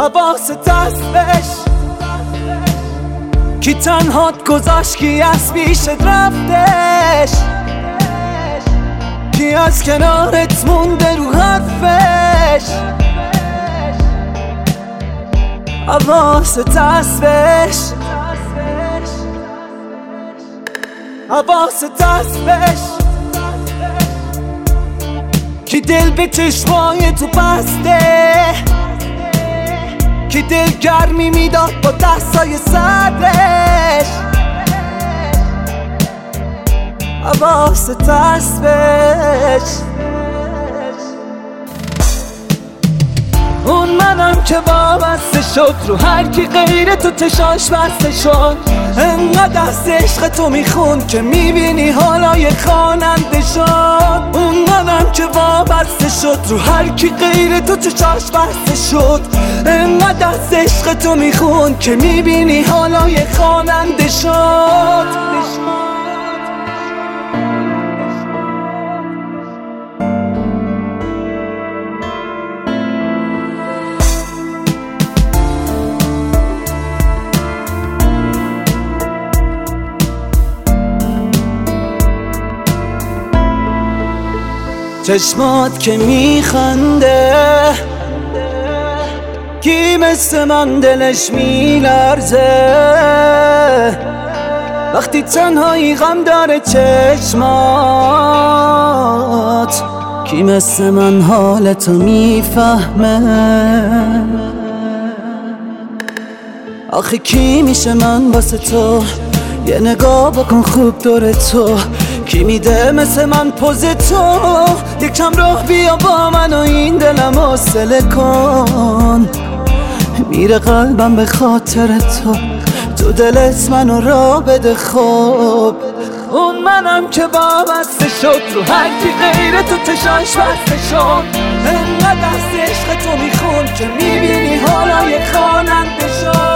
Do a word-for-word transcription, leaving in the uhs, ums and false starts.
حواست هستش کی تنهات گذاشت، کی از پیشت رفتش، کی از کنارت مونده رو حرفش. حواست هستش حواست هستش کی دل به چشمای تو بسته، کی دل گرمی میداد با دستای سردش. حواست هستش اون منم که وابسته شد رو هر کی غیر تو چشاش بسته شد. انقدر از عشق تو میخون که میبینی حالای خواننده شد. اون منم که وابسته شد رو هر کی غیر تو چشاش بسته شد. انقدر از عشق تو میخون که میبینی حالای خواننده شد. چشمات که میخنده کی مثل من دلش میلرزه، وقتی تنهایی غم داره چشمات کی مثل من حالتو میفهمه. آخه کی میشه من واسه تو یه نگاه بکن خوب دور تو، کی میده مثل من پوز تو یکم راه بیا با من و این دلم حوصله کن. میره قلبم به خاطر تو، تو دلت منو را بده خوب. اون منم که وابسته شد رو هر کی غیر تو چشاش بسته شد. انقدر از عشق تو میخون که میبینی حالای خواننده شد.